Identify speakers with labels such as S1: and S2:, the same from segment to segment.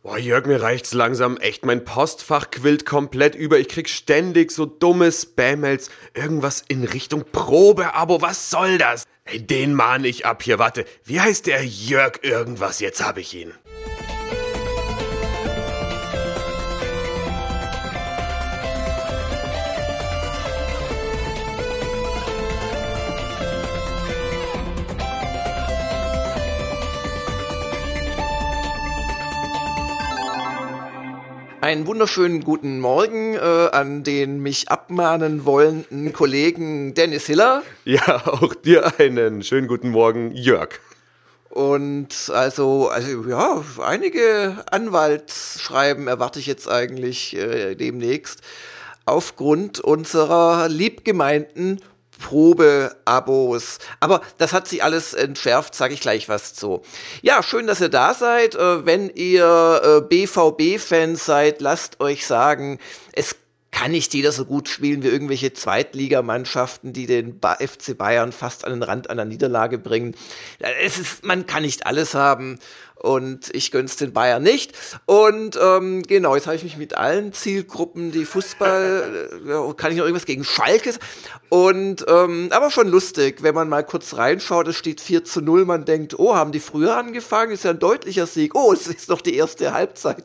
S1: Boah, Jörg, mir reicht's langsam echt. Mein Postfach quillt komplett über. Ich krieg ständig so dumme Spam-Mails. Irgendwas in Richtung Probeabo. Was soll das? Ey, den mahn ich ab hier. Warte, wie heißt der Jörg irgendwas? Jetzt hab ich ihn.
S2: Einen wunderschönen guten Morgen an den mich abmahnen wollenden Kollegen Dennis Hiller.
S1: Ja, auch dir einen schönen guten Morgen, Jörg.
S2: Und also ja, einige Anwaltsschreiben erwarte ich jetzt eigentlich demnächst aufgrund unserer liebgemeinten Probeabos. Aber das hat sich alles entschärft, sage ich gleich was zu. Ja, schön, dass ihr da seid. Wenn ihr BVB-Fans seid, lasst euch sagen, es kann nicht jeder so gut spielen wie irgendwelche Zweitligamannschaften, die den FC Bayern fast an den Rand einer Niederlage bringen. Man kann nicht alles haben. Und ich gönn's den Bayern nicht. Und genau, jetzt habe ich mich mit allen Zielgruppen, die Fußball, kann ich noch irgendwas gegen Schalke? Und aber schon lustig, wenn man mal kurz reinschaut, es steht 4-0, man denkt, oh, haben die früher angefangen? Ist ja ein deutlicher Sieg. Oh, es ist doch die erste Halbzeit.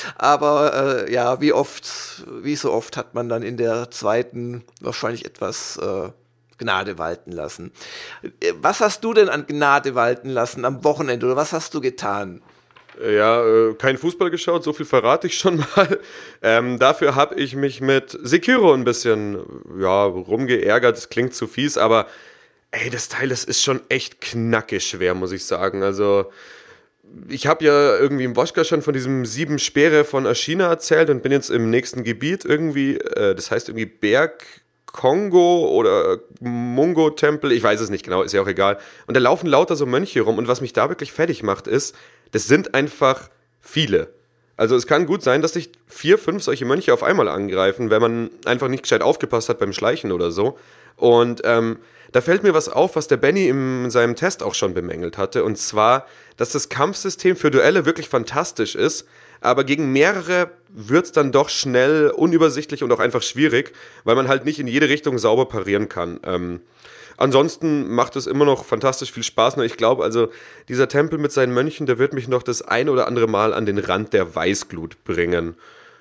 S2: Aber ja, wie so oft hat man dann in der zweiten wahrscheinlich etwas Gnade walten lassen. Was hast du denn an Gnade walten lassen am Wochenende oder was hast du getan?
S1: Ja, kein Fußball geschaut, so viel verrate ich schon mal. Dafür habe ich mich mit Sekiro ein bisschen rumgeärgert. Das klingt zu fies, aber ey, das Teil, das ist schon echt knackig schwer, muss ich sagen. Also ich habe ja irgendwie im Woschka schon von diesem 7 Speere von Ashina erzählt und bin jetzt im nächsten Gebiet irgendwie, das heißt irgendwie Berg Kongo oder Mungo-Tempel, ich weiß es nicht genau, ist ja auch egal. Und da laufen lauter so Mönche rum und was mich da wirklich fertig macht ist, das sind einfach viele. Also es kann gut sein, dass sich 4, 5 solche Mönche auf einmal angreifen, wenn man einfach nicht gescheit aufgepasst hat beim Schleichen oder so. Und da fällt mir was auf, was der Benny in seinem Test auch schon bemängelt hatte, und zwar, dass das Kampfsystem für Duelle wirklich fantastisch ist, aber gegen mehrere wird es dann doch schnell unübersichtlich und auch einfach schwierig, weil man halt nicht in jede Richtung sauber parieren kann. Ansonsten macht es immer noch fantastisch viel Spaß, nur ich glaube, also dieser Tempel mit seinen Mönchen, der wird mich noch das ein oder andere Mal an den Rand der Weißglut bringen.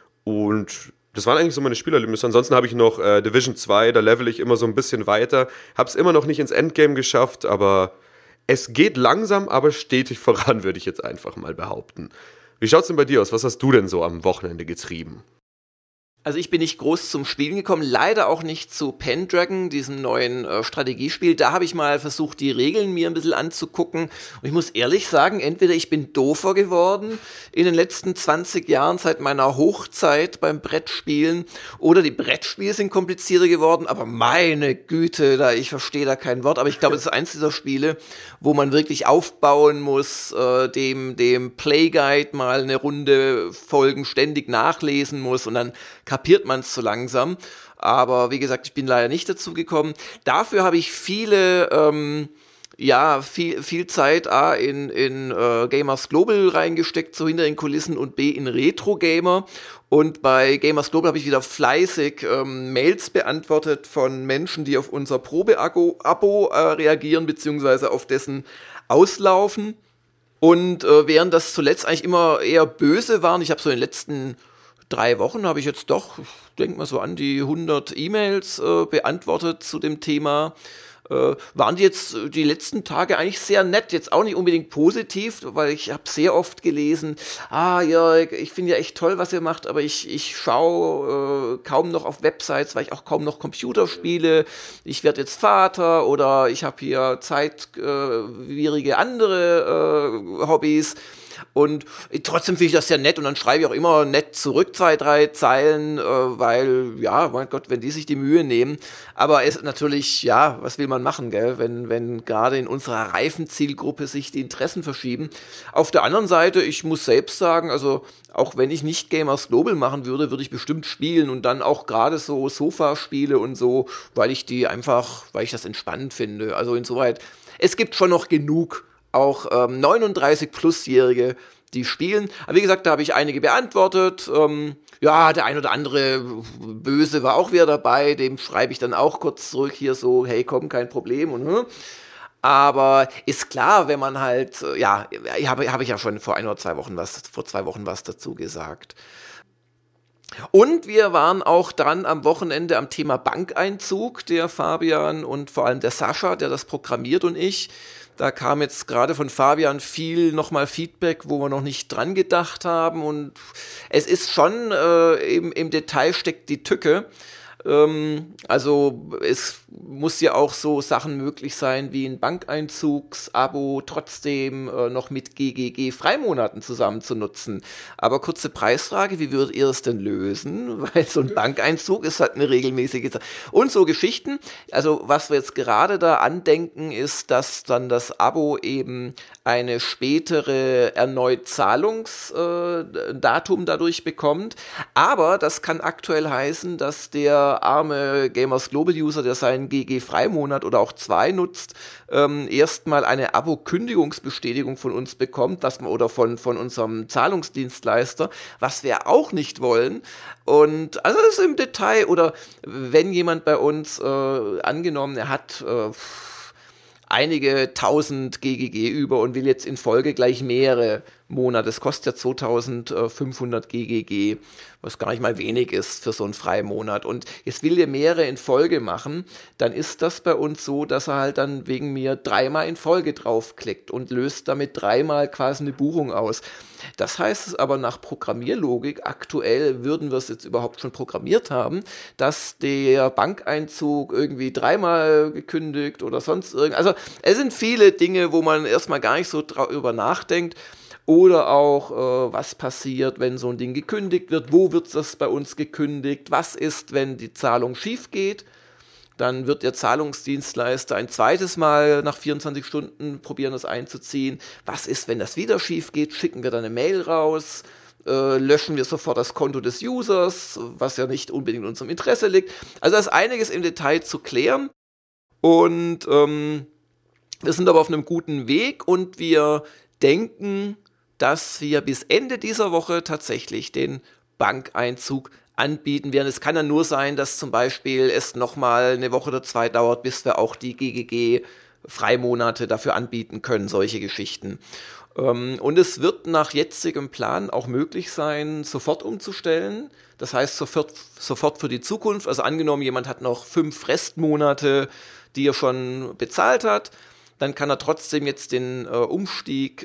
S1: Und das waren eigentlich so meine Spielerlebnisse. Ansonsten habe ich noch Division 2, da level ich immer so ein bisschen weiter, habe es immer noch nicht ins Endgame geschafft, aber es geht langsam, aber stetig voran, würde ich jetzt einfach mal behaupten. Wie schaut's denn bei dir aus? Was hast du denn so am Wochenende getrieben?
S2: Also ich bin nicht groß zum Spielen gekommen, leider auch nicht zu Pendragon, diesem neuen Strategiespiel. Da habe ich mal versucht, die Regeln mir ein bisschen anzugucken. Und ich muss ehrlich sagen, entweder ich bin doofer geworden in den letzten 20 Jahren seit meiner Hochzeit beim Brettspielen, oder die Brettspiele sind komplizierter geworden, aber meine Güte, ich verstehe da kein Wort. Aber ich glaube, es ist eins dieser Spiele, wo man wirklich aufbauen muss, dem Playguide mal eine Runde folgen, ständig nachlesen muss und dann kapiert man es so langsam. Aber wie gesagt, ich bin leider nicht dazu gekommen. Dafür habe ich viel Zeit A in Gamers Global reingesteckt, so hinter den Kulissen, und B in Retro Gamer. Und bei Gamers Global habe ich wieder fleißig Mails beantwortet von Menschen, die auf unser Probe-Abo reagieren, beziehungsweise auf dessen Auslaufen. Und während das zuletzt eigentlich immer eher böse waren, ich habe so in den letzten 3 Wochen habe ich jetzt doch, ich denke mal so an die 100 E-Mails beantwortet zu dem Thema. Waren die jetzt die letzten Tage eigentlich sehr nett, jetzt auch nicht unbedingt positiv, weil ich habe sehr oft gelesen, Jörg, ich finde ja echt toll, was ihr macht, aber ich schaue kaum noch auf Websites, weil ich auch kaum noch Computer spiele, ich werde jetzt Vater oder ich habe hier zeitwierige andere Hobbys. Und trotzdem finde ich das sehr nett, und dann schreibe ich auch immer nett zurück 2, 3 Zeilen, weil, ja, mein Gott, wenn die sich die Mühe nehmen. Aber es natürlich, ja, was will man machen, gell, wenn gerade in unserer reifen Zielgruppe sich die Interessen verschieben. Auf der anderen Seite, ich muss selbst sagen, also auch wenn ich nicht Gamers Global machen würde, würde ich bestimmt spielen, und dann auch gerade so Sofa-Spiele und so, weil ich das entspannend finde. Also insoweit, es gibt schon noch genug auch 39-Plus-Jährige, die spielen. Aber wie gesagt, da habe ich einige beantwortet. Ja, der ein oder andere Böse war auch wieder dabei. Dem schreibe ich dann auch kurz zurück hier so, hey, komm, kein Problem. Und aber ist klar, wenn man halt, ja, habe ich ja schon vor 2 Wochen was dazu gesagt. Und wir waren auch dran am Wochenende am Thema Bankeinzug, der Fabian und vor allem der Sascha, der das programmiert, und ich. Da kam jetzt gerade von Fabian viel nochmal Feedback, wo wir noch nicht dran gedacht haben, und es ist schon, im Detail steckt die Tücke. Also es muss ja auch so Sachen möglich sein wie ein Bankeinzugsabo trotzdem noch mit GGG-Freimonaten zusammen zu nutzen. Aber kurze Preisfrage, wie würdet ihr es denn lösen? Weil so ein Bankeinzug ist halt eine regelmäßige Sache. Und so Geschichten. Also was wir jetzt gerade da andenken, ist, dass dann das Abo eben eine spätere erneut Zahlungsdatum dadurch bekommt. Aber das kann aktuell heißen, dass der arme Gamers Global User, der seinen GG-Freimonat oder auch 2 nutzt, erstmal eine Abo-Kündigungsbestätigung von uns bekommt, oder von unserem Zahlungsdienstleister, was wir auch nicht wollen. Und also das ist im Detail, oder wenn jemand bei uns angenommen, er hat einige tausend GGG über und will jetzt in Folge gleich mehrere Monate. Das kostet ja 2500 GGG, was gar nicht mal wenig ist für so einen Freimonat. Und jetzt will er mehrere in Folge machen, dann ist das bei uns so, dass er halt dann wegen mir 3-mal in Folge draufklickt und löst damit 3-mal quasi eine Buchung aus. Das heißt es aber nach Programmierlogik, aktuell würden wir es jetzt überhaupt schon programmiert haben, dass der Bankeinzug irgendwie 3-mal gekündigt oder sonst irgendwas. Also es sind viele Dinge, wo man erstmal gar nicht so drüber nachdenkt. Oder auch, was passiert, wenn so ein Ding gekündigt wird, wo wird das bei uns gekündigt, was ist, wenn die Zahlung schief geht. Dann wird der Zahlungsdienstleister ein zweites Mal nach 24 Stunden probieren, das einzuziehen. Was ist, wenn das wieder schief geht? Schicken wir dann eine Mail raus? Löschen wir sofort das Konto des Users, was ja nicht unbedingt in unserem Interesse liegt. Also da ist einiges im Detail zu klären. Und wir sind aber auf einem guten Weg, und wir denken, dass wir bis Ende dieser Woche tatsächlich den Bankeinzug anbieten werden. Es kann ja nur sein, dass zum Beispiel es nochmal eine Woche oder 2 dauert, bis wir auch die GGG-Freimonate dafür anbieten können, solche Geschichten. Und es wird nach jetzigem Plan auch möglich sein, sofort umzustellen. Das heißt, sofort für die Zukunft. Also angenommen, jemand hat noch 5 Restmonate, die er schon bezahlt hat, dann kann er trotzdem jetzt den Umstieg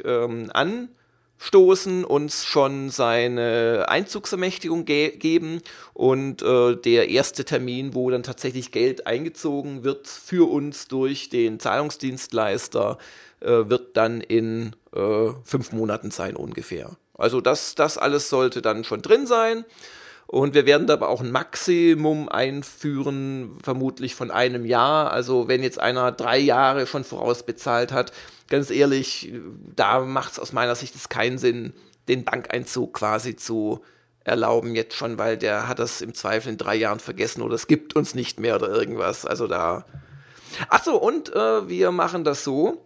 S2: anstoßen, uns schon seine Einzugsermächtigung geben, und der erste Termin, wo dann tatsächlich Geld eingezogen wird für uns durch den Zahlungsdienstleister, wird dann in 5 Monaten sein ungefähr. Also das alles sollte dann schon drin sein. Und wir werden da aber auch ein Maximum einführen, vermutlich von 1 Jahr. Also wenn jetzt einer 3 Jahre schon vorausbezahlt hat, ganz ehrlich, da macht es aus meiner Sicht keinen Sinn, den Bankeinzug quasi zu erlauben jetzt schon, weil der hat das im Zweifel in 3 Jahren vergessen oder es gibt uns nicht mehr oder irgendwas. Also da. Achso, und wir machen das so.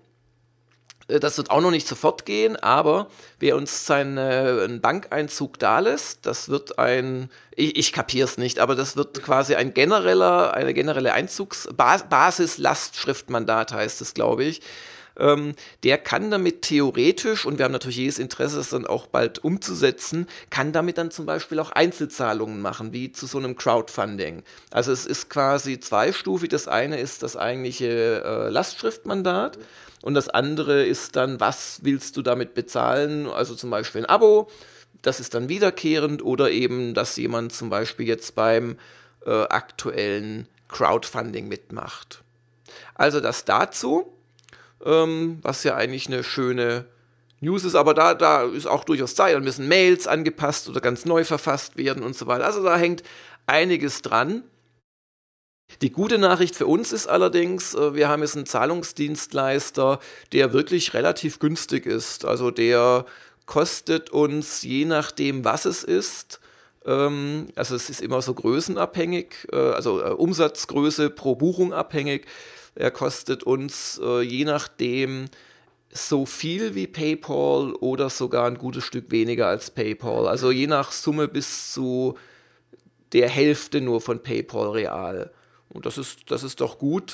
S2: Das wird auch noch nicht sofort gehen, aber wer uns seinen Bankeinzug dalässt, das wird ich kapiere es nicht, aber das wird quasi eine generelle Basislastschriftmandat heißt es, glaube ich. Der kann damit theoretisch, und wir haben natürlich jedes Interesse, das dann auch bald umzusetzen, kann damit dann zum Beispiel auch Einzelzahlungen machen, wie zu so einem Crowdfunding. Also es ist quasi zweistufig. Das eine ist das eigentliche Lastschriftmandat, und das andere ist dann, was willst du damit bezahlen? Also zum Beispiel ein Abo, das ist dann wiederkehrend, oder eben, dass jemand zum Beispiel jetzt beim aktuellen Crowdfunding mitmacht. Also das dazu, was ja eigentlich eine schöne News ist, aber da ist auch durchaus Zeit, dann müssen Mails angepasst oder ganz neu verfasst werden und so weiter. Also da hängt einiges dran. Die gute Nachricht für uns ist allerdings, wir haben jetzt einen Zahlungsdienstleister, der wirklich relativ günstig ist. Also der kostet uns, je nachdem, was es ist, also es ist immer so größenabhängig, also Umsatzgröße pro Buchung abhängig. Er kostet uns, je nachdem, so viel wie PayPal oder sogar ein gutes Stück weniger als PayPal. Also je nach Summe bis zu der Hälfte nur von PayPal real. Und das ist doch gut.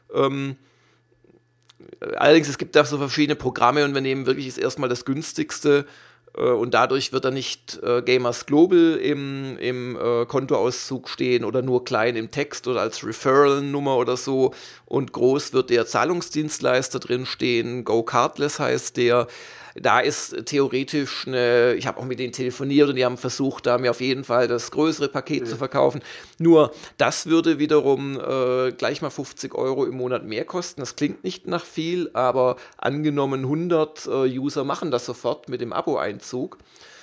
S2: Allerdings, es gibt da so verschiedene Programme und wir nehmen wirklich jetzt erstmal das günstigste. Und dadurch wird da nicht Gamers Global im Kontoauszug stehen oder nur klein im Text oder als Referral-Nummer oder so. Und groß wird der Zahlungsdienstleister drin stehen. Go Cardless heißt der. Da ist theoretisch ich habe auch mit denen telefoniert und die haben versucht, da mir auf jeden Fall das größere Paket zu verkaufen. Nur, das würde wiederum gleich mal 50 € im Monat mehr kosten. Das klingt nicht nach viel, aber angenommen 100 User machen das sofort mit dem Abo-Einzug,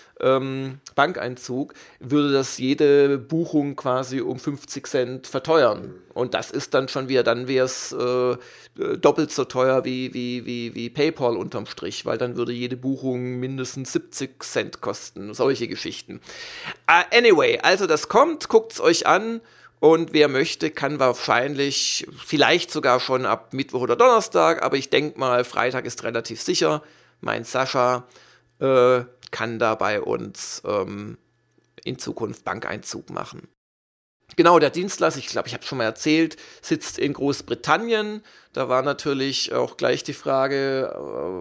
S2: Bankeinzug, würde das jede Buchung quasi um 50 Cent verteuern. Und das ist dann schon wieder, dann wäre es doppelt so teuer wie PayPal unterm Strich, weil dann würde jede Buchung mindestens 70 Cent kosten. Solche Geschichten. Anyway, also das kommt, guckt's euch an. Und wer möchte, kann wahrscheinlich, vielleicht sogar schon ab Mittwoch oder Donnerstag, aber ich denke mal, Freitag ist relativ sicher. Mein Sascha kann da bei uns in Zukunft Bankeinzug machen. Genau, der Dienstleister, ich glaube, ich habe schon mal erzählt, sitzt in Großbritannien. Da war natürlich auch gleich die Frage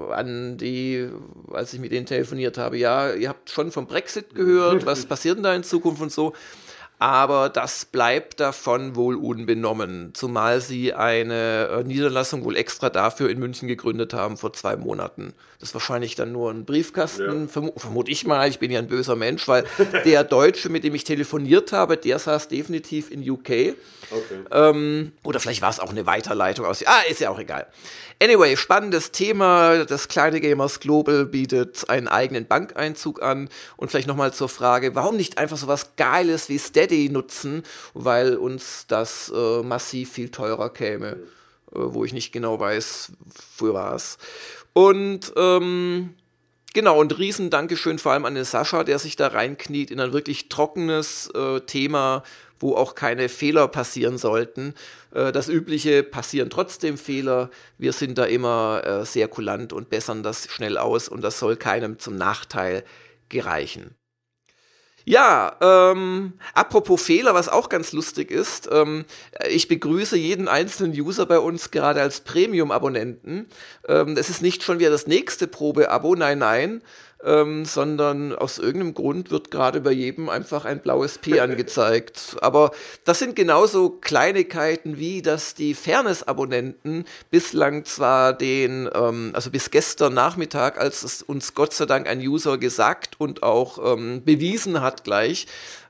S2: als ich mit denen telefoniert habe, ja, ihr habt schon vom Brexit gehört, was passiert denn da in Zukunft und so. Aber das bleibt davon wohl unbenommen, zumal sie eine Niederlassung wohl extra dafür in München gegründet haben vor 2 Monaten. Das ist wahrscheinlich dann nur ein Briefkasten, vermute ich mal, ich bin ja ein böser Mensch, weil der Deutsche, mit dem ich telefoniert habe, der saß definitiv in UK. Okay. Oder vielleicht war es auch eine Weiterleitung aus. Ist ja auch egal. Anyway, spannendes Thema. Das kleine Gamers Global bietet einen eigenen Bankeinzug an. Und vielleicht nochmal zur Frage, warum nicht einfach so was Geiles wie Steady nutzen, weil uns das massiv viel teurer käme, wo ich nicht genau weiß, für was. Und genau, und riesen Dankeschön vor allem an den Sascha, der sich da reinkniet in ein wirklich trockenes Thema, wo auch keine Fehler passieren sollten. Das Übliche, passieren trotzdem Fehler. Wir sind da immer sehr kulant und bessern das schnell aus und das soll keinem zum Nachteil gereichen. Ja, apropos Fehler, was auch ganz lustig ist, ich begrüße jeden einzelnen User bei uns gerade als Premium-Abonnenten. Es ist nicht schon wieder das nächste Probe-Abo, nein, sondern aus irgendeinem Grund wird gerade bei jedem einfach ein blaues P angezeigt. Aber das sind genauso Kleinigkeiten wie, dass die Fairness-Abonnenten bislang zwar also bis gestern Nachmittag, als es uns Gott sei Dank ein User gesagt und auch bewiesen hat gleich,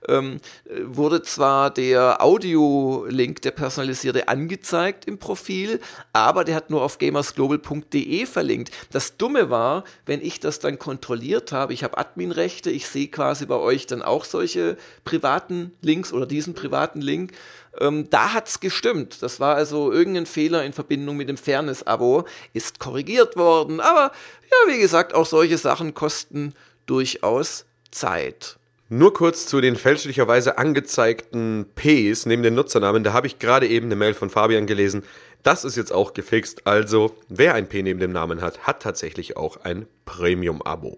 S2: wurde zwar der Audio-Link, der personalisierte, angezeigt im Profil, aber der hat nur auf gamersglobal.de verlinkt. Das Dumme war, wenn ich das dann kontrolliert habe, ich habe Adminrechte, ich sehe quasi bei euch dann auch solche privaten Links oder diesen privaten Link, da hat's gestimmt. Das war also irgendein Fehler in Verbindung mit dem Fairness-Abo, ist korrigiert worden, aber ja, wie gesagt, auch solche Sachen kosten durchaus Zeit.
S1: Nur kurz zu den fälschlicherweise angezeigten Ps neben den Nutzernamen. Da habe ich gerade eben eine Mail von Fabian gelesen. Das ist jetzt auch gefixt. Also, wer ein P neben dem Namen hat, hat tatsächlich auch ein Premium-Abo.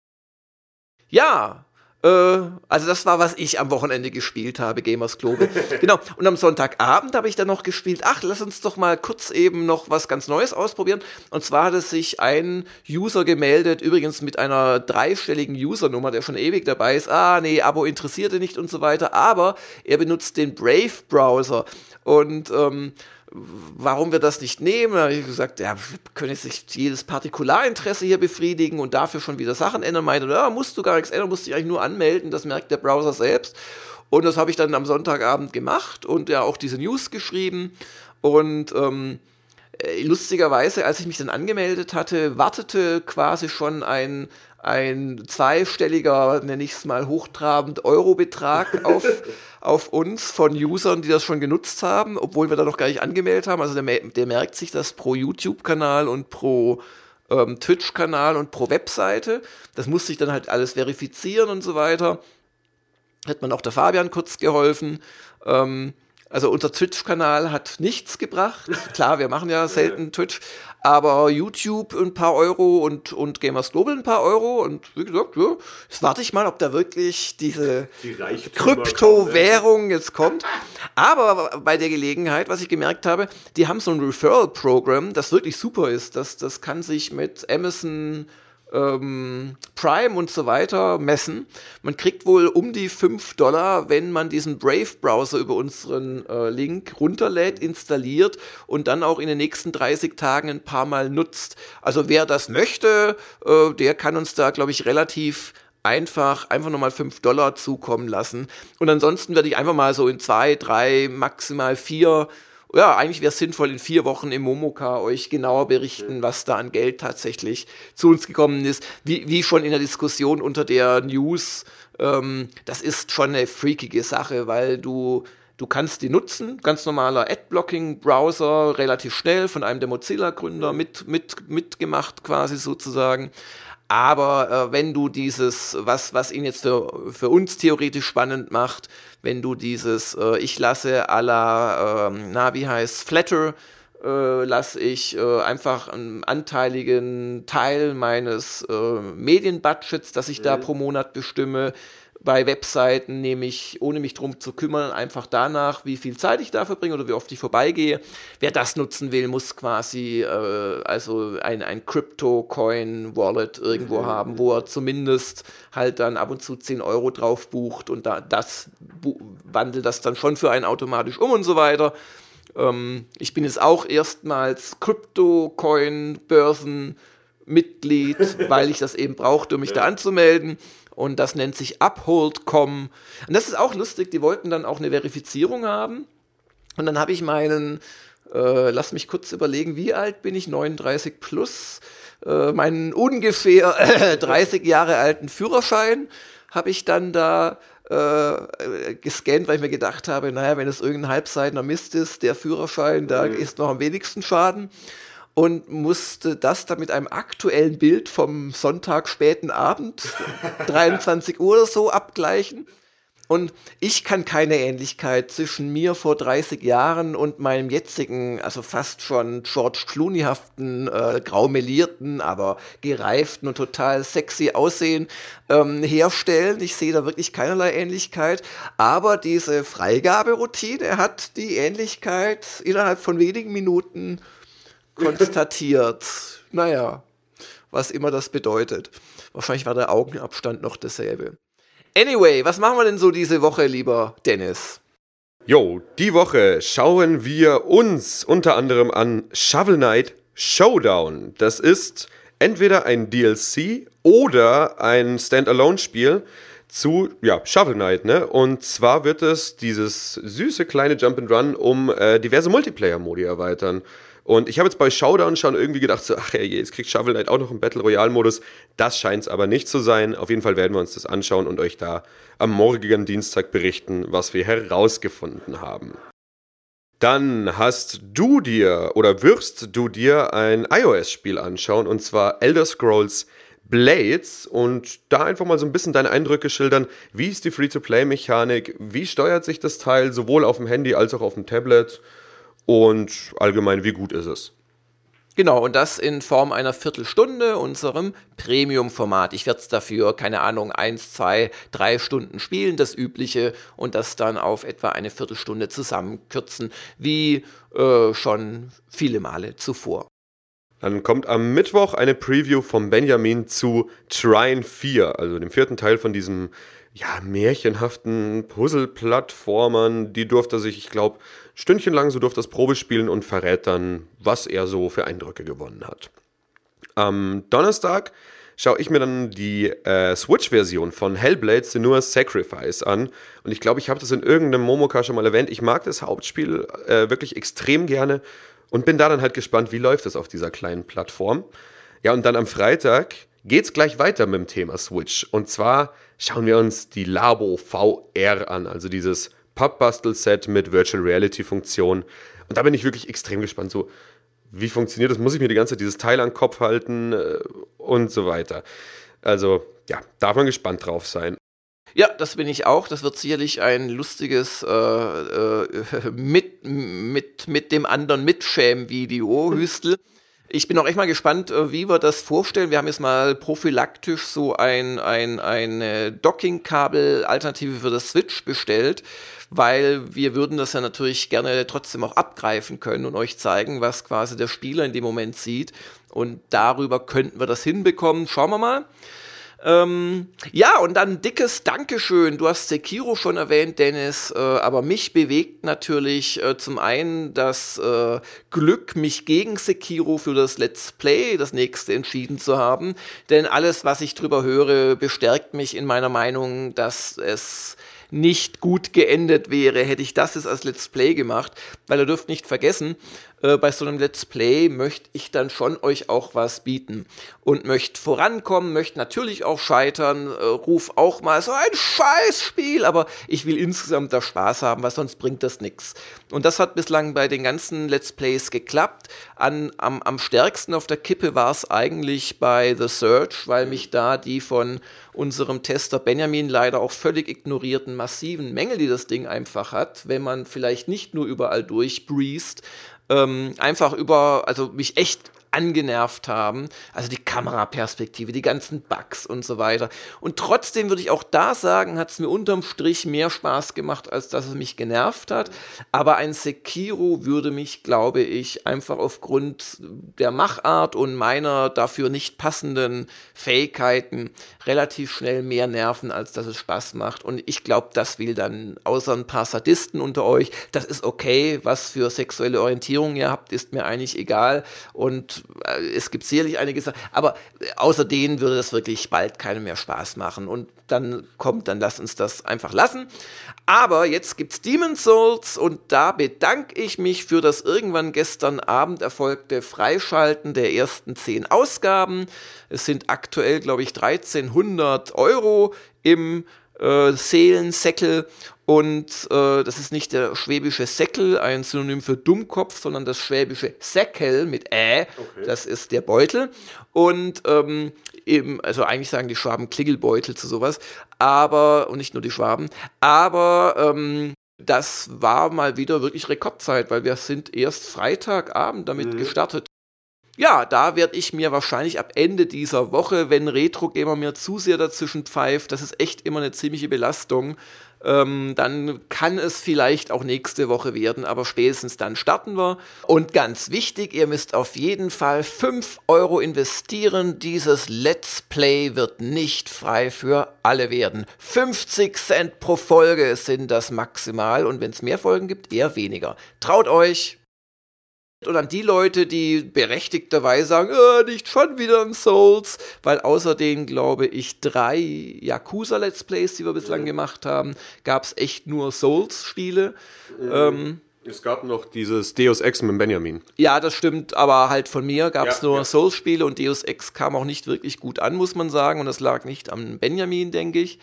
S2: Ja, also das war, was ich am Wochenende gespielt habe, Gamers Global. Genau, und am Sonntagabend habe ich dann noch gespielt, lass uns doch mal kurz eben noch was ganz Neues ausprobieren. Und zwar hat es sich ein User gemeldet, übrigens mit einer 3-stelligen Usernummer, der schon ewig dabei ist. Nee, Abo interessierte nicht und so weiter, aber er benutzt den Brave-Browser. Und warum wir das nicht nehmen, da habe ich gesagt, ja, wir können jetzt nicht jedes Partikularinteresse hier befriedigen und dafür schon wieder Sachen ändern. Meinte, ja, musst du gar nichts ändern, musst dich eigentlich nur anmelden, das merkt der Browser selbst. Und das habe ich dann am Sonntagabend gemacht und ja auch diese News geschrieben. Und lustigerweise, als ich mich dann angemeldet hatte, wartete quasi schon ein zweistelliger, nenne ich es mal hochtrabend, Eurobetrag auf uns von Usern, die das schon genutzt haben, obwohl wir da noch gar nicht angemeldet haben. Also der merkt sich das pro YouTube-Kanal und pro Twitch-Kanal und pro Webseite. Das musste ich dann halt alles verifizieren und so weiter. Hat man auch der Fabian kurz geholfen. Also unser Twitch-Kanal hat nichts gebracht. Klar, wir machen ja selten Twitch, aber YouTube ein paar Euro und Gamers Global ein paar Euro. Und wie gesagt, ja, jetzt warte ich mal, ob da wirklich diese Kryptowährung jetzt kommt. Aber bei der Gelegenheit, was ich gemerkt habe, die haben so ein Referral-Programm, das wirklich super ist. Das kann sich mit Amazon Prime und so weiter messen. Man kriegt wohl um die $5, wenn man diesen Brave-Browser über unseren Link runterlädt, installiert und dann auch in den nächsten 30 Tagen ein paar Mal nutzt. Also wer das möchte, der kann uns da, glaube ich, relativ einfach nochmal $5 zukommen lassen. Und ansonsten werde ich einfach mal so in 2, 3, maximal 4, ja, eigentlich wäre es sinnvoll, in 4 Wochen im Momoka euch genauer berichten, was da an Geld tatsächlich zu uns gekommen ist. Wie schon in der Diskussion unter der News, das ist schon eine freakige Sache, weil du kannst die nutzen, ganz normaler Adblocking-Browser, relativ schnell von einem der Mozilla-Gründer mitgemacht quasi sozusagen. Aber wenn du dieses, was ihn jetzt für uns theoretisch spannend macht, wenn du dieses, ich lasse à la, wie heißt Flatter, lasse ich einfach einen anteiligen Teil meines Medienbudgets, das ich da pro Monat bestimme. Bei Webseiten nehme ich, ohne mich drum zu kümmern, einfach danach, wie viel Zeit ich da verbringe oder wie oft ich vorbeigehe. Wer das nutzen will, muss quasi also ein Crypto-Coin-Wallet irgendwo haben, wo er zumindest halt dann ab und zu 10 Euro drauf bucht und wandelt das dann schon für einen automatisch um und so weiter. Ich bin jetzt auch erstmals Crypto-Coin-Börsen-Mitglied, weil ich das eben brauchte, um mich da anzumelden. Und das nennt sich Uphold.com. Und das ist auch lustig, die wollten dann auch eine Verifizierung haben. Und dann habe ich meinen, lass mich kurz überlegen, wie alt bin ich? 39 plus. Meinen ungefähr 30 Jahre alten Führerschein habe ich dann da gescannt, weil ich mir gedacht habe, naja, wenn es irgendein halbseitener Mist ist, der Führerschein, da ist noch am wenigsten Schaden. Und musste das dann mit einem aktuellen Bild vom Sonntag späten Abend, 23 Uhr oder so, abgleichen. Und ich kann keine Ähnlichkeit zwischen mir vor 30 Jahren und meinem jetzigen, also fast schon George Clooney-haften, graumelierten, aber gereiften und total sexy Aussehen herstellen. Ich sehe da wirklich keinerlei Ähnlichkeit. Aber diese Freigaberoutine hat die Ähnlichkeit innerhalb von wenigen Minuten konstatiert. Naja, was immer das bedeutet. Wahrscheinlich war der Augenabstand noch dasselbe. Anyway, was machen wir denn so diese Woche, lieber Dennis?
S1: Jo, die Woche schauen wir uns unter anderem an Shovel Knight Showdown. Das ist entweder ein DLC oder ein Standalone-Spiel zu Shovel Knight, ne? Und zwar wird es dieses süße kleine Jump'n'Run um diverse Multiplayer-Modi erweitern. Und ich habe jetzt bei Showdown schon irgendwie gedacht, so, ach hey, jetzt kriegt Shovel Knight auch noch einen Battle-Royale-Modus. Das scheint es aber nicht zu sein. Auf jeden Fall werden wir uns das anschauen und euch da am morgigen Dienstag berichten, was wir herausgefunden haben. Dann wirst du dir ein iOS-Spiel anschauen, und zwar Elder Scrolls Blades, und da einfach mal so ein bisschen deine Eindrücke schildern. Wie ist die Free-to-Play-Mechanik? Wie steuert sich das Teil sowohl auf dem Handy als auch auf dem Tablet? Und allgemein, wie gut ist es?
S2: Genau, und das in Form einer Viertelstunde, unserem Premium-Format. Ich werde es dafür, keine Ahnung, 1, 2, 3 Stunden spielen, das Übliche, und das dann auf etwa eine Viertelstunde zusammenkürzen, wie schon viele Male zuvor.
S1: Dann kommt am Mittwoch eine Preview vom Benjamin zu Trine 4, also dem 4. Teil von diesem märchenhaften Puzzle-Plattformern. Die durfte er sich, ich glaube, Stündchen lang so durfte das Probe spielen und verrät dann, was er so für Eindrücke gewonnen hat. Am Donnerstag schaue ich mir dann die Switch-Version von Hellblade: Senua's Sacrifice an. Und ich glaube, ich habe das in irgendeinem Momoka schon mal erwähnt. Ich mag das Hauptspiel wirklich extrem gerne und bin da dann halt gespannt, wie läuft es auf dieser kleinen Plattform. Ja, und dann am Freitag geht's gleich weiter mit dem Thema Switch. Und zwar schauen wir uns die Labo VR an, also dieses Pappbastel-Set mit Virtual Reality-Funktion. Und da bin ich wirklich extrem gespannt. So, wie funktioniert das? Muss ich mir die ganze Zeit dieses Teil an den Kopf halten und so weiter. Also, ja, darf man gespannt drauf sein.
S2: Ja, das bin ich auch. Das wird sicherlich ein lustiges mit dem anderen Mitschämen-Video, Hüstel. Ich bin auch echt mal gespannt, wie wir das vorstellen. Wir haben jetzt mal prophylaktisch so eine Docking-Kabel-Alternative für das Switch bestellt, weil wir würden das ja natürlich gerne trotzdem auch abgreifen können und euch zeigen, was quasi der Spieler in dem Moment sieht. Und darüber könnten wir das hinbekommen. Schauen wir mal. Ja, und dann dickes Dankeschön. Du hast Sekiro schon erwähnt, Dennis, aber mich bewegt natürlich zum einen das Glück, mich gegen Sekiro für das Let's Play, das nächste, entschieden zu haben. Denn alles, was ich drüber höre, bestärkt mich in meiner Meinung, dass es nicht gut geendet wäre, hätte ich das jetzt als Let's Play gemacht, weil ihr dürft nicht vergessen, bei so einem Let's Play möchte ich dann schon euch auch was bieten und möchte vorankommen, möchte natürlich auch scheitern, ruf auch mal so ein Scheißspiel, aber ich will insgesamt da Spaß haben, weil sonst bringt das nichts. Und das hat bislang bei den ganzen Let's Plays geklappt. Am stärksten auf der Kippe war es eigentlich bei The Search, weil mich da die von unserem Tester Benjamin leider auch völlig ignorierten massiven Mängel, die das Ding einfach hat, wenn man vielleicht nicht nur überall durchbreezed, also mich echt angenervt haben, also die Kameraperspektive, die ganzen Bugs und so weiter. Und trotzdem würde ich auch da sagen, hat es mir unterm Strich mehr Spaß gemacht, als dass es mich genervt hat. Aber ein Sekiro würde mich, glaube ich, einfach aufgrund der Machart und meiner dafür nicht passenden Fähigkeiten relativ schnell mehr nerven, als dass es Spaß macht. Und ich glaube, das will dann, außer ein paar Sadisten unter euch, das ist okay, was für sexuelle Orientierung ihr habt, ist mir eigentlich egal. Und es gibt sicherlich einige Sachen, aber außer denen würde das wirklich bald keinem mehr Spaß machen. Und dann lasst uns das einfach lassen. Aber jetzt gibt's Demon's Souls und da bedanke ich mich für das irgendwann gestern Abend erfolgte Freischalten der ersten 10 Ausgaben. Es sind aktuell, glaube ich, 1300 € im Seelensäckel. Und das ist nicht der schwäbische Säckel, ein Synonym für Dummkopf, sondern das schwäbische Säckel mit okay. Das ist der Beutel. Und also eigentlich sagen die Schwaben Klingelbeutel zu sowas, und nicht nur die Schwaben, aber das war mal wieder wirklich Rekordzeit, weil wir sind erst Freitagabend damit gestartet. Ja, da werde ich mir wahrscheinlich ab Ende dieser Woche, wenn Retro Gamer mir zu sehr dazwischen pfeift, das ist echt immer eine ziemliche Belastung, dann kann es vielleicht auch nächste Woche werden, aber spätestens dann starten wir. Und ganz wichtig, ihr müsst auf jeden Fall 5 € investieren. Dieses Let's Play wird nicht frei für alle werden. 50 Cent pro Folge sind das maximal und wenn es mehr Folgen gibt, eher weniger. Traut euch! Und an die Leute, die berechtigterweise sagen, nicht schon wieder ein Souls, weil außer den, glaube ich, 3 Yakuza-Let's Plays, die wir bislang gemacht haben, gab es echt nur Souls-Spiele.
S1: Es gab noch dieses Deus Ex mit Benjamin.
S2: Ja, das stimmt, aber halt von mir gab es nur Souls-Spiele und Deus Ex kam auch nicht wirklich gut an, muss man sagen, und das lag nicht am Benjamin, denke ich.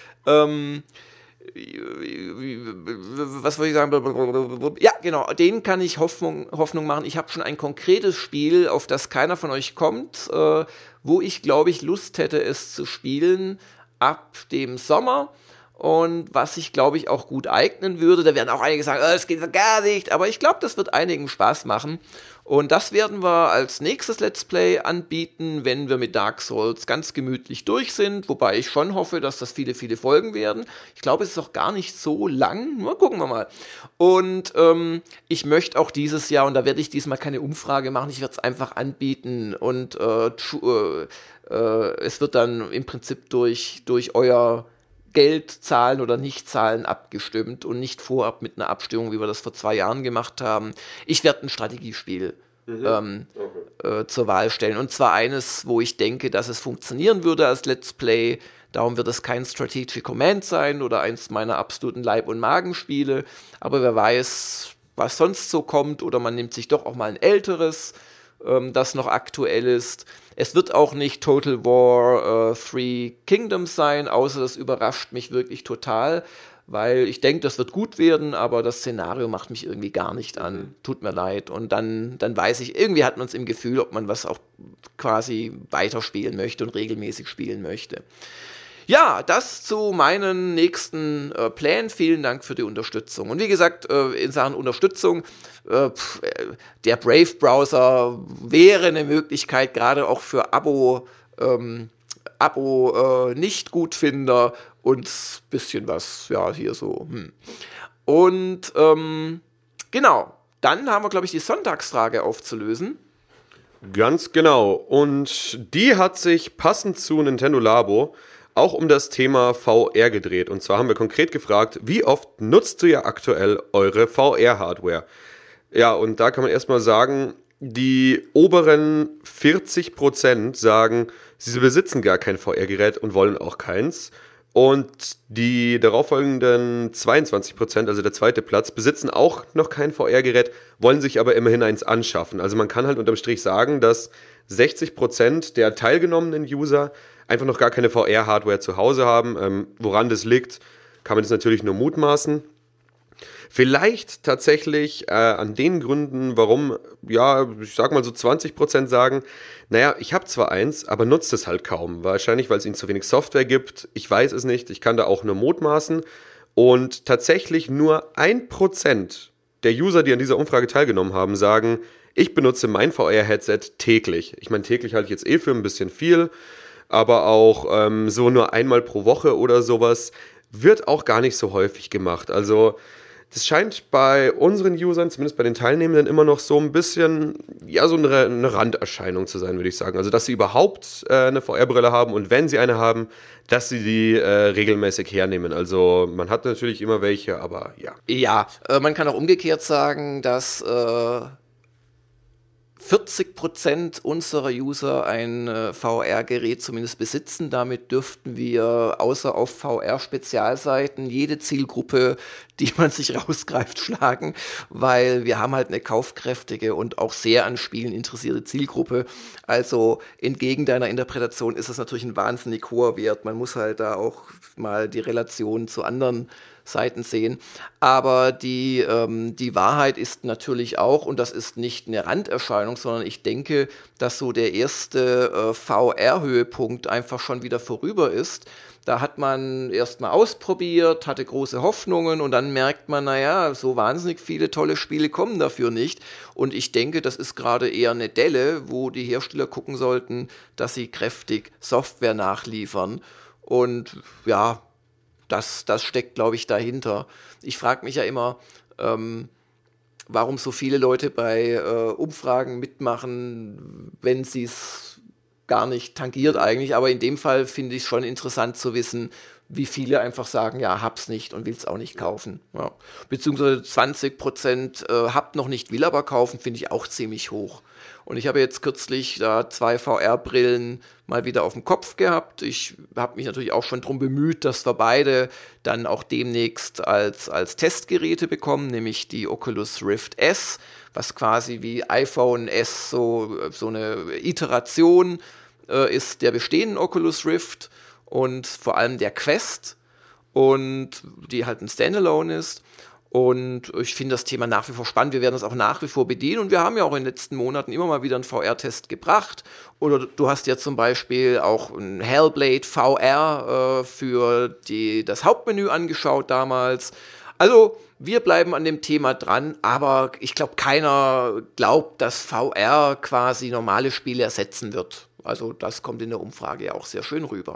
S2: Was wollte ich sagen? Ja, genau, denen kann ich Hoffnung machen. Ich habe schon ein konkretes Spiel, auf das keiner von euch kommt, wo ich, glaube ich, Lust hätte, es zu spielen ab dem Sommer. Und was sich, glaube ich, auch gut eignen würde. Da werden auch einige sagen, das geht gar nicht. Aber ich glaube, das wird einigen Spaß machen. Und das werden wir als nächstes Let's Play anbieten, wenn wir mit Dark Souls ganz gemütlich durch sind. Wobei ich schon hoffe, dass das viele, viele Folgen werden. Ich glaube, es ist auch gar nicht so lang. Mal gucken wir mal. Und ich möchte auch dieses Jahr, und da werde ich diesmal keine Umfrage machen, ich werde es einfach anbieten. Und es wird dann im Prinzip durch euer Geld zahlen oder nicht zahlen abgestimmt und nicht vorab mit einer Abstimmung, wie wir das vor 2 Jahren gemacht haben. Ich werde ein Strategiespiel zur Wahl stellen. Und zwar eines, wo ich denke, dass es funktionieren würde als Let's Play. Darum wird es kein Strategic Command sein oder eins meiner absoluten Leib- und Magenspiele. Aber wer weiß, was sonst so kommt. Oder man nimmt sich doch auch mal ein älteres, das noch aktuell ist. Es wird auch nicht Total War 3 Kingdoms sein, außer das überrascht mich wirklich total, weil ich denke, das wird gut werden, aber das Szenario macht mich irgendwie gar nicht an. Tut mir leid. Und dann weiß ich, irgendwie hat man es im Gefühl, ob man was auch quasi weiterspielen möchte und regelmäßig spielen möchte. Ja, das zu meinen nächsten Plänen. Vielen Dank für die Unterstützung. Und wie gesagt, in Sachen Unterstützung, der Brave-Browser wäre eine Möglichkeit, gerade auch für Abo-Nicht-Gutfinder und bisschen was, ja, hier so. Und genau, dann haben wir, glaube ich, die Sonntagsfrage aufzulösen.
S1: Ganz genau. Und die hat sich passend zu Nintendo Labo auch um das Thema VR gedreht. Und zwar haben wir konkret gefragt, wie oft nutzt du ja aktuell eure VR-Hardware? Ja, und da kann man erstmal sagen, die oberen 40% sagen, sie besitzen gar kein VR-Gerät und wollen auch keins. Und die darauffolgenden 22%, also der zweite Platz, besitzen auch noch kein VR-Gerät, wollen sich aber immerhin eins anschaffen. Also man kann halt unterm Strich sagen, dass 60% der teilgenommenen User einfach noch gar keine VR-Hardware zu Hause haben. Woran das liegt, kann man jetzt natürlich nur mutmaßen. Vielleicht tatsächlich an den Gründen, warum, ja, ich sag mal so 20% sagen, naja, ich habe zwar eins, aber nutze es halt kaum. Wahrscheinlich, weil es ihnen zu wenig Software gibt. Ich weiß es nicht, ich kann da auch nur mutmaßen. Und tatsächlich nur 1% der User, die an dieser Umfrage teilgenommen haben, sagen, ich benutze mein VR-Headset täglich. Ich meine, täglich halte ich jetzt für ein bisschen viel, aber auch so nur einmal pro Woche oder sowas wird auch gar nicht so häufig gemacht. Also das scheint bei unseren Usern, zumindest bei den Teilnehmenden, immer noch so ein bisschen, ja, so eine Randerscheinung zu sein, würde ich sagen. Also, dass sie überhaupt eine VR-Brille haben und wenn sie eine haben, dass sie die regelmäßig hernehmen. Also, man hat natürlich immer welche, aber ja.
S2: Ja, man kann auch umgekehrt sagen, dass 40% unserer User ein VR-Gerät zumindest besitzen. Damit dürften wir außer auf VR-Spezialseiten jede Zielgruppe, die man sich rausgreift, schlagen, weil wir haben halt eine kaufkräftige und auch sehr an Spielen interessierte Zielgruppe. Also entgegen deiner Interpretation ist das natürlich ein wahnsinnig hoher Wert. Man muss halt da auch mal die Relation zu anderen Seiten sehen. Aber die Wahrheit ist natürlich auch, und das ist nicht eine Randerscheinung, sondern ich denke, dass so der erste VR-Höhepunkt einfach schon wieder vorüber ist. Da hat man erst mal ausprobiert, hatte große Hoffnungen und dann merkt man, naja, so wahnsinnig viele tolle Spiele kommen dafür nicht. Und ich denke, das ist gerade eher eine Delle, wo die Hersteller gucken sollten, dass sie kräftig Software nachliefern. Und ja, das steckt, glaube ich, dahinter. Ich frage mich ja immer, warum so viele Leute bei Umfragen mitmachen, wenn sie es gar nicht tangiert eigentlich. Aber in dem Fall finde ich es schon interessant zu wissen, wie viele einfach sagen, ja, hab's nicht und will's auch nicht kaufen. Ja. Beziehungsweise 20% habt noch nicht, will aber kaufen, finde ich auch ziemlich hoch. Und ich habe jetzt kürzlich da 2 VR-Brillen mal wieder auf dem Kopf gehabt. Ich habe mich natürlich auch schon darum bemüht, dass wir beide dann auch demnächst als Testgeräte bekommen, nämlich die Oculus Rift S, was quasi wie iPhone S so eine Iteration ist der bestehenden Oculus Rift und vor allem der Quest, und die halt ein Standalone ist. Und ich finde das Thema nach wie vor spannend. Wir werden das auch nach wie vor bedienen. Und wir haben ja auch in den letzten Monaten immer mal wieder einen VR-Test gebracht. Oder du hast ja zum Beispiel auch ein Hellblade VR für das Hauptmenü angeschaut damals. Also wir bleiben an dem Thema dran. Aber ich glaube, keiner glaubt, dass VR quasi normale Spiele ersetzen wird. Also das kommt in der Umfrage ja auch sehr schön rüber.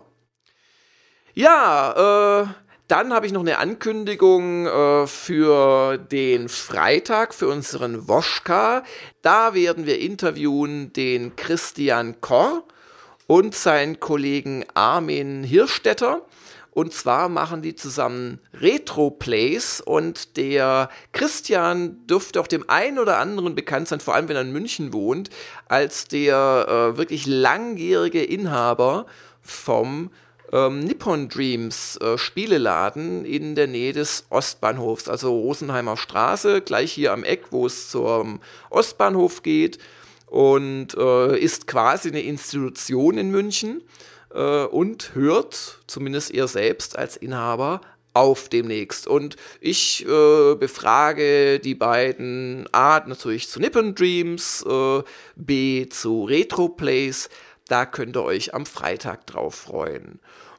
S2: Ja, dann habe ich noch eine Ankündigung für den Freitag, für unseren Woschka. Da werden wir interviewen den Christian Korr und seinen Kollegen Armin Hirstetter. Und zwar machen die zusammen Retro-Plays und der Christian dürfte auch dem einen oder anderen bekannt sein, vor allem wenn er in München wohnt, als der wirklich langjährige Inhaber vom Nippon Dreams Spieleladen in der Nähe des Ostbahnhofs, also Rosenheimer Straße, gleich hier am Eck, wo es zum Ostbahnhof geht, und ist quasi eine Institution in München und hört, zumindest er selbst als Inhaber, auf demnächst. Und ich befrage die beiden A natürlich zu Nippon Dreams, B zu Retro Plays. Da könnt ihr euch am Freitag drauf freuen.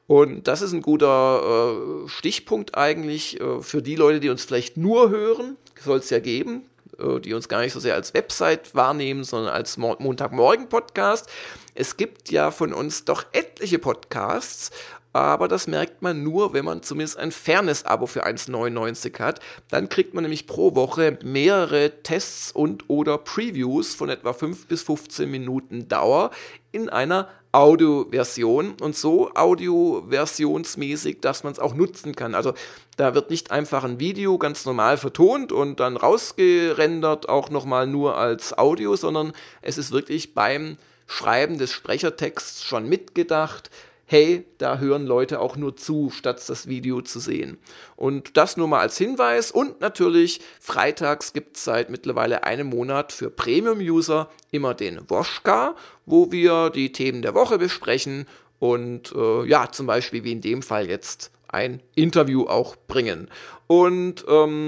S2: Und das ist ein guter Stichpunkt eigentlich für die Leute, die uns vielleicht nur hören, soll es ja geben, die uns gar nicht so sehr als Website wahrnehmen, sondern als Montagmorgen-Podcast. Es gibt ja von uns doch etliche Podcasts, aber das merkt man nur, wenn man zumindest ein Fairness-Abo für 1,99 hat. Dann kriegt man nämlich pro Woche mehrere Tests und/oder Previews von etwa 5 bis 15 Minuten Dauer in einer Audioversion und so audioversionsmäßig, dass man es auch nutzen kann. Also da wird nicht einfach ein Video ganz normal vertont und dann rausgerendert, auch nochmal nur als Audio, sondern es ist wirklich beim Schreiben des Sprechertexts schon mitgedacht. Hey, da hören Leute auch nur zu, statt das Video zu sehen. Und das nur mal als Hinweis. Und natürlich, freitags gibt es seit mittlerweile einem Monat für Premium-User immer den Woschka, wo wir die Themen der Woche besprechen und zum Beispiel wie in dem Fall jetzt ein Interview auch bringen. Und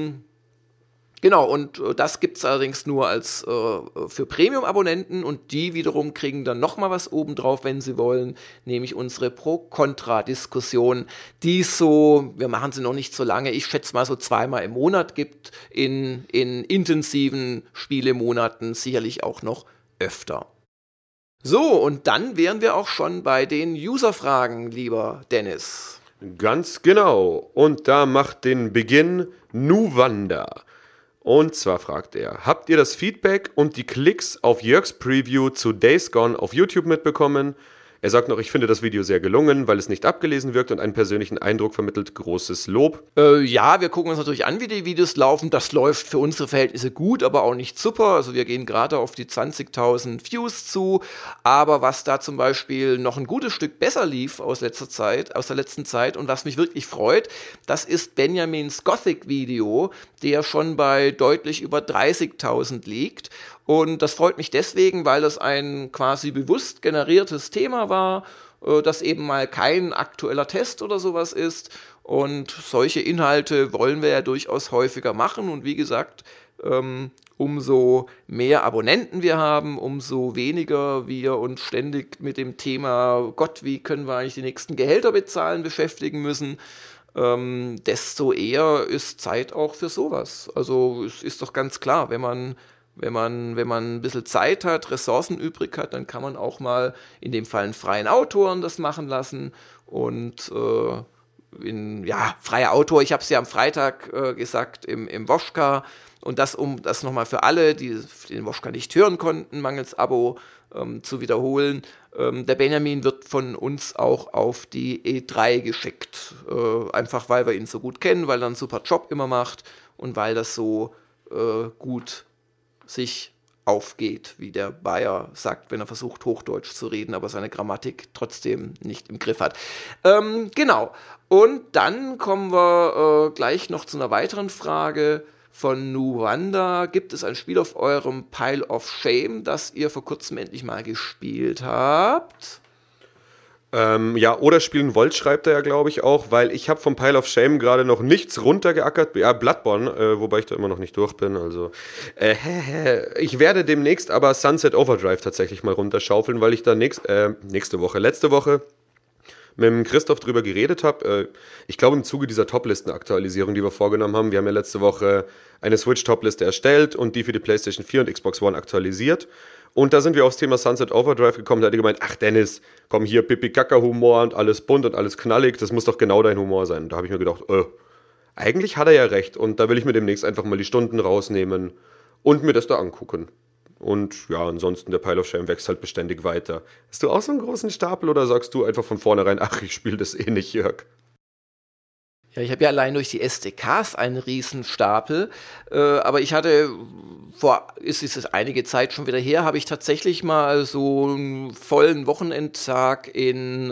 S2: genau, und das gibt es allerdings nur als für Premium-Abonnenten und die wiederum kriegen dann nochmal was obendrauf, wenn sie wollen, nämlich unsere Pro-Kontra-Diskussion, die es so, wir machen sie noch nicht so lange, ich schätze mal so 2-mal im Monat gibt, in intensiven Spielemonaten sicherlich auch noch öfter. So, und dann wären wir auch schon bei den User-Fragen, lieber Dennis.
S1: Ganz genau. Und da macht den Beginn Nuwanda. Und zwar fragt er, habt ihr das Feedback und die Klicks auf Jörgs Preview zu Days Gone auf YouTube mitbekommen? Er sagt noch, ich finde das Video sehr gelungen, weil es nicht abgelesen wirkt und einen persönlichen Eindruck vermittelt. Großes Lob.
S2: Ja, wir gucken uns natürlich an, wie die Videos laufen. Das läuft für unsere Verhältnisse gut, aber auch nicht super. Also wir gehen gerade auf die 20.000 Views zu. Aber was da zum Beispiel noch ein gutes Stück besser lief aus der letzten Zeit und was mich wirklich freut, das ist Benjamins Gothic-Video, der schon bei deutlich über 30.000 liegt. Und das freut mich deswegen, weil das ein quasi bewusst generiertes Thema war, das eben mal kein aktueller Test oder sowas ist. Und solche Inhalte wollen wir ja durchaus häufiger machen. Und wie gesagt, umso mehr Abonnenten wir haben, umso weniger wir uns ständig mit dem Thema, Gott, wie können wir eigentlich die nächsten Gehälter bezahlen, beschäftigen müssen, desto eher ist Zeit auch für sowas. Also es ist doch ganz klar, wenn man ein bisschen Zeit hat, Ressourcen übrig hat, dann kann man auch mal in dem Fall einen freien Autoren das machen lassen. Und freier Autor, ich habe es ja am Freitag gesagt im Woschka. Und das, um das nochmal für alle, die den Woschka nicht hören konnten, mangels Abo zu wiederholen. Der Benjamin wird von uns auch auf die E3 geschickt. Einfach weil wir ihn so gut kennen, weil er einen super Job immer macht und weil das so gut sich aufgeht, wie der Bayer sagt, wenn er versucht, Hochdeutsch zu reden, aber seine Grammatik trotzdem nicht im Griff hat. Genau. Und dann kommen wir gleich noch zu einer weiteren Frage von Nuwanda. Gibt es ein Spiel auf eurem Pile of Shame, das ihr vor kurzem endlich mal gespielt habt?
S1: Oder spielen wollt, schreibt er ja, glaube ich, auch, weil ich habe vom Pile of Shame gerade noch nichts runtergeackert. Ja, Bloodborne, wobei ich da immer noch nicht durch bin. Also, ich werde demnächst aber Sunset Overdrive tatsächlich mal runterschaufeln, weil ich da letzte Woche mit dem Christoph drüber geredet habe. Ich glaube, im Zuge dieser Top-Listen-Aktualisierung, die wir vorgenommen haben, wir haben ja letzte Woche eine Switch-Top-Liste erstellt und die für die PlayStation 4 und Xbox One aktualisiert. Und da sind wir aufs Thema Sunset Overdrive gekommen. Da hat er gemeint, ach Dennis, komm hier, Pipi-Kaka-Humor und alles bunt und alles knallig, das muss doch genau dein Humor sein. Und da habe ich mir gedacht, eigentlich hat er ja recht. Und da will ich mir demnächst einfach mal die Stunden rausnehmen und mir das da angucken. Und ja, ansonsten der Pile of Shame wächst halt beständig weiter. Hast du auch so einen großen Stapel oder sagst du einfach von vornherein, ach, ich spiele das eh nicht, Jörg?
S2: Ja, ich habe ja allein durch die SDKs einen Riesenstapel, aber ich hatte ist es einige Zeit schon wieder her, habe ich tatsächlich mal so einen vollen Wochenendtag in,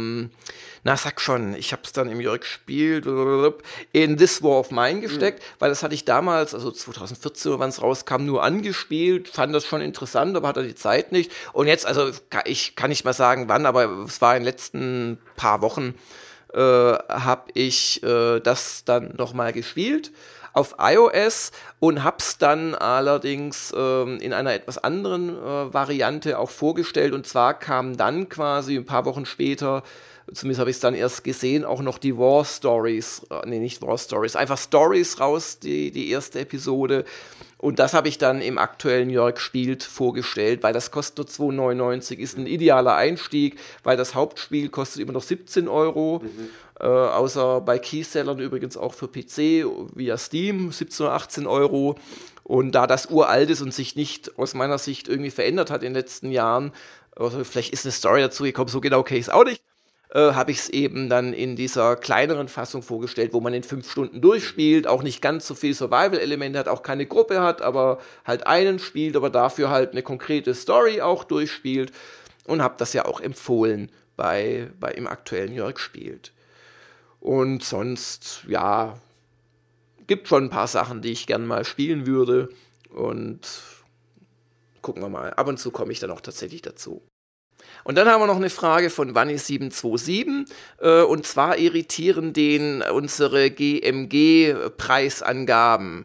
S2: sag schon, ich habe es dann im Jörg gespielt, in This War of Mine gesteckt, weil das hatte ich damals, also 2014, wann es rauskam, nur angespielt, fand das schon interessant, aber hatte die Zeit nicht. Und jetzt, also ich kann nicht mal sagen, wann, aber es war in den letzten paar Wochen, habe ich das dann nochmal gespielt auf iOS und hab's dann allerdings in einer etwas anderen Variante auch vorgestellt. Und zwar kam dann quasi ein paar Wochen später zumindest habe ich es dann erst gesehen, auch noch die War Stories, nicht War Stories, einfach Stories raus, die erste Episode. Und das habe ich dann im aktuellen Jörg spielt vorgestellt, weil das kostet nur 2,99, ist ein idealer Einstieg, weil das Hauptspiel kostet immer noch 17 €, außer bei Keysellern übrigens auch für PC via Steam, 17 oder 18 €. Und da das uralt ist und sich nicht aus meiner Sicht irgendwie verändert hat in den letzten Jahren, also vielleicht ist eine Story dazu gekommen, so genau okay, ist auch nicht, habe ich es eben dann in dieser kleineren Fassung vorgestellt, wo man in 5 Stunden durchspielt, auch nicht ganz so viel Survival-Elemente hat, auch keine Gruppe hat, aber halt einen spielt, aber dafür halt eine konkrete Story auch durchspielt und habe das ja auch empfohlen im aktuellen Jörg spielt. Und sonst, ja, gibt schon ein paar Sachen, die ich gern mal spielen würde und gucken wir mal. Ab und zu komme ich dann auch tatsächlich dazu. Und dann haben wir noch eine Frage von Wanni727 und zwar irritieren den unsere GMG-Preisangaben.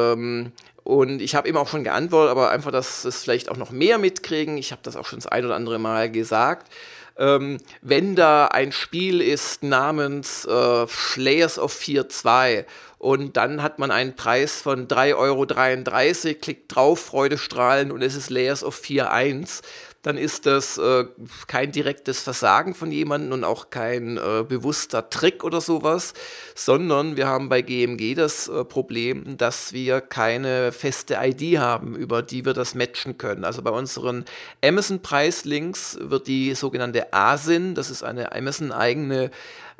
S2: Und ich habe eben auch schon geantwortet, aber einfach, dass es vielleicht auch noch mehr mitkriegen. Ich habe das auch schon das ein oder andere Mal gesagt. Wenn da ein Spiel ist namens Layers of Fear 2 und dann hat man einen Preis von 3,33 €, klickt drauf, Freudestrahlen und es ist Layers of Fear 1, dann ist das kein direktes Versagen von jemandem und auch kein bewusster Trick oder sowas, sondern wir haben bei GMG das Problem, dass wir keine feste ID haben, über die wir das matchen können. Also bei unseren Amazon-Preislinks wird die sogenannte ASIN, das ist eine Amazon-eigene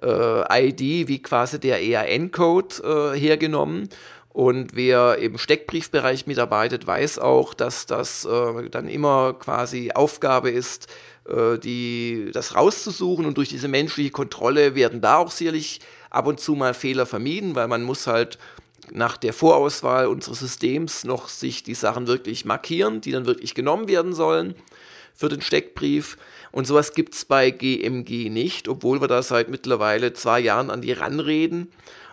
S2: ID, wie quasi der EAN-Code das Und wer im Steckbriefbereich mitarbeitet, weiß auch, dass das dann immer quasi Aufgabe ist, das rauszusuchen. Und durch diese menschliche Kontrolle werden da auch sicherlich ab und zu mal Fehler vermieden, weil man muss halt nach der Vorauswahl unseres Systems noch sich die Sachen wirklich markieren, die dann wirklich genommen werden sollen für den Steckbrief. Und sowas gibt's bei GMG nicht, obwohl wir da seit mittlerweile 2 Jahren an die ranreden.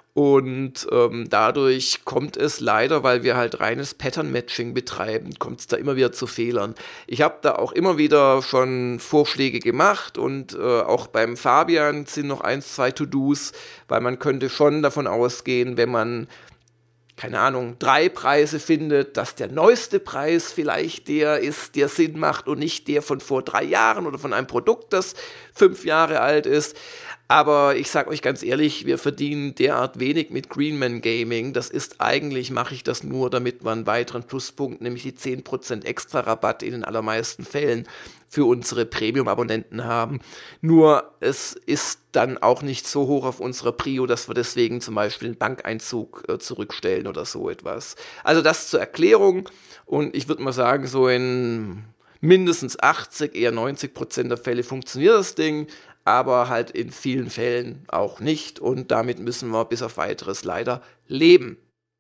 S2: Und dadurch kommt es leider, weil wir halt reines Pattern-Matching betreiben, kommt es da immer wieder zu Fehlern. Ich habe da auch immer wieder schon Vorschläge gemacht und auch beim Fabian sind noch 1, 2 To-Dos, weil man könnte schon davon ausgehen, wenn man, keine Ahnung, 3 Preise findet, dass der neueste Preis vielleicht der ist, der Sinn macht und nicht der von vor 3 Jahren oder von einem Produkt, das 5 Jahre alt ist. Aber ich sag euch ganz ehrlich, wir verdienen derart wenig mit Greenman Gaming. Das ist eigentlich, mache ich das nur, damit wir einen weiteren Pluspunkt, nämlich die 10% extra Rabatt in den allermeisten Fällen für unsere Premium-Abonnenten haben. Nur es ist dann auch nicht so hoch auf unserer Prio, dass wir deswegen zum Beispiel den Bankeinzug zurückstellen oder so etwas. Also das zur Erklärung. Und ich würde mal sagen, so in mindestens 80, eher 90% der Fälle funktioniert das Ding, aber halt in vielen Fällen auch nicht und damit müssen wir bis auf Weiteres leider leben.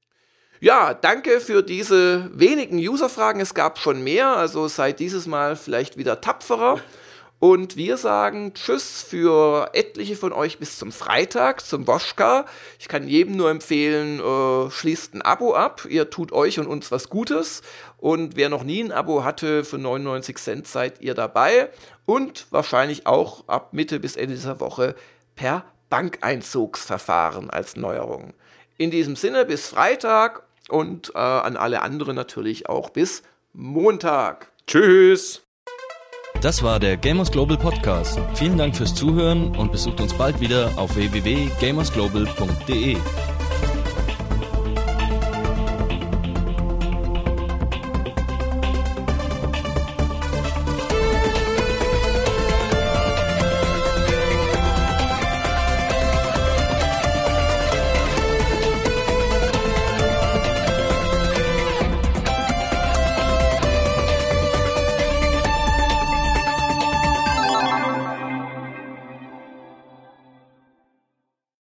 S2: Ja, danke für diese wenigen Userfragen, es gab schon mehr, also seid dieses Mal vielleicht wieder tapferer und wir sagen Tschüss für etliche von euch bis zum Freitag, zum Woschka. Ich kann jedem nur empfehlen, schließt ein Abo ab, ihr tut euch und uns was Gutes und wer noch nie ein Abo hatte, für 99 Cent seid ihr dabei. Und wahrscheinlich auch ab Mitte bis Ende dieser Woche per Bankeinzugsverfahren als Neuerung. In diesem Sinne bis Freitag und an alle anderen natürlich auch bis Montag.
S1: Tschüss!
S3: Das war der Gamers Global Podcast. Vielen Dank fürs Zuhören und besucht uns bald wieder auf www.gamersglobal.de.